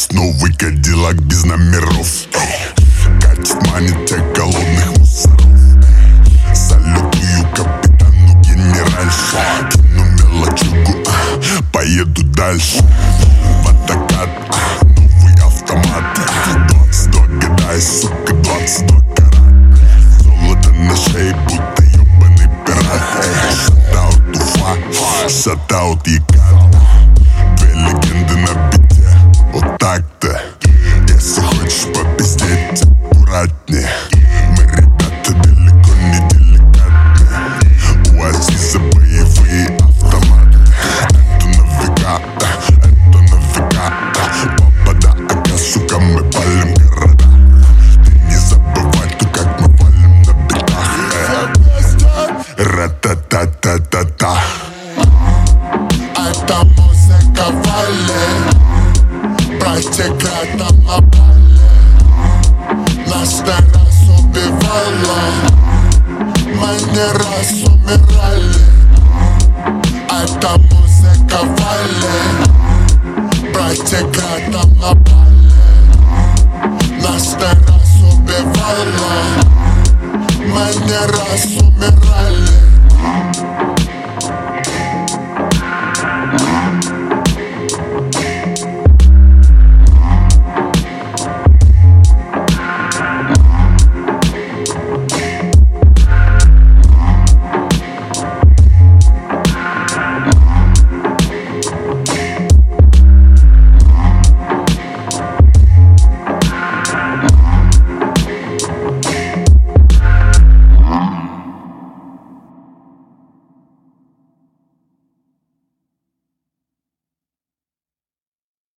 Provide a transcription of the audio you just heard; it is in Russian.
есть новый кадиллак без номеров. Катит, манит тех голодных мусоров. Салютую капитану генеральше. Кину мелочугу, поеду дальше. Водокат, новый автомат. 22 года и, сука, 22 карат. Золото на шее, будто ебаный пират. Шатаут Уфа, шатаут Екат. Две легенды на бите, вот так-то. Если хочешь попиздеть, аккуратнее. Мы, ребята, далеко не деликатные. У Азиза боевые автоматы. Это на века, это на века. Папа да АК, сука, мы палим города. Ты не забывай, то как мы валим на битах. Ра-та-та-та-та-та. Это музыка вали, протекает там на бале. Нас не раз убивало, мы не раз умирали. Это музыка вали.